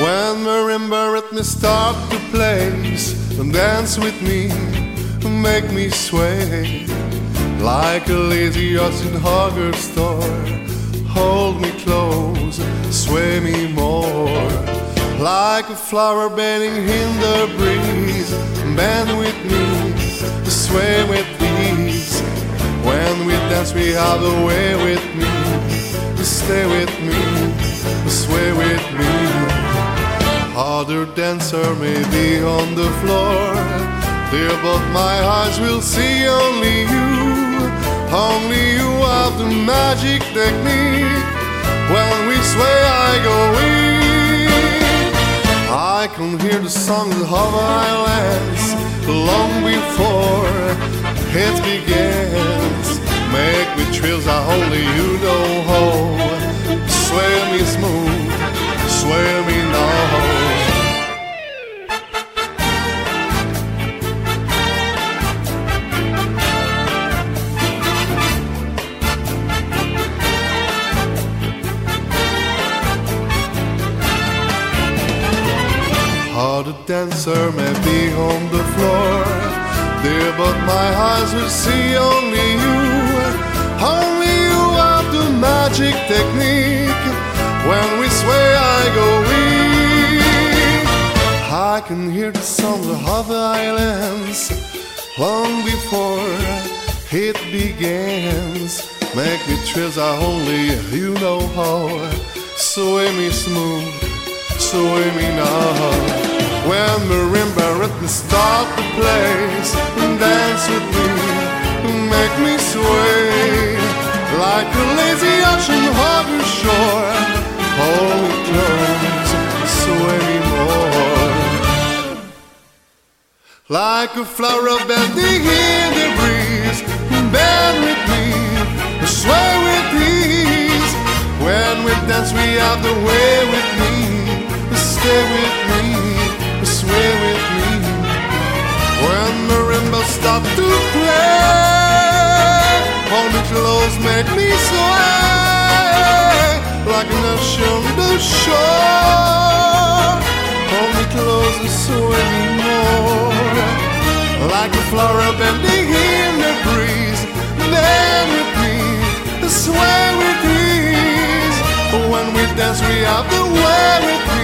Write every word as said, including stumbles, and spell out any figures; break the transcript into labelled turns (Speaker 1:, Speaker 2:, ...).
Speaker 1: When marimba rhythms start to play, and dance with me, make me sway like a lazy horse in Hogwarts store. Hold me close, sway me more, like a flower bending in the breeze. Bend with me, sway with ease. When we dance, we have a way with me. Stay with me, sway with me. Other dancer may be on the floor, dear, but my eyes will see only you. Only you have the magic technique. When we sway, I go weak. I can hear the songs of islands long before it begins. Make me thrills that only you know how. Sway me smooth, sway me now. How the dancer may be on the floor, dear, but my eyes will see only you. Only you have the magic technique. When we sway, I go weak. I can hear the sound of the islands long before it begins. Make me thrills that only you know how. Sway me smooth, sway me now. When marimba rhythms start to play, dance with me, make me sway like a lazy ocean harbor shore. Hold me close, sway me more, like a flower bending in the breeze. Bend with me, sway with ease. When we dance, we have the way with me. Stay with me, sway with me. When marimba stop to play, hold me close, make me sway like an ocean to shore. Hold me close and sway me more, like a flower bending in the breeze. Bend with me, sway with ease. When we dance, we have the way with me.